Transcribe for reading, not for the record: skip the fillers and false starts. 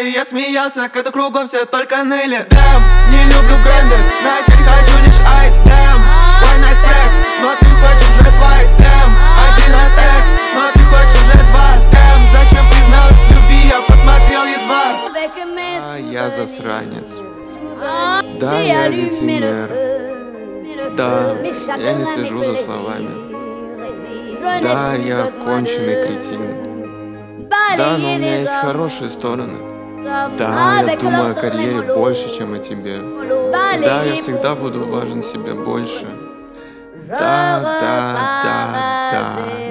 и я смеялся, когда кругом все только ныли. Дэм, не люблю бренды, на теперь хочу лишь айс. Дэм, why not sex, но ты хочешь уже твайс. Дэм, один раз экс, но ты хочешь уже два. Дэм, зачем призналась в любви, я посмотрел едва. Да, я засранец. Да, я лицемер. Да, я не слежу за словами. Да, я конченый кретин. Да, но у меня есть хорошие стороны. Да, я думаю о карьере больше, чем о тебе. Да, я всегда буду важен себе больше. Да, да, да, да.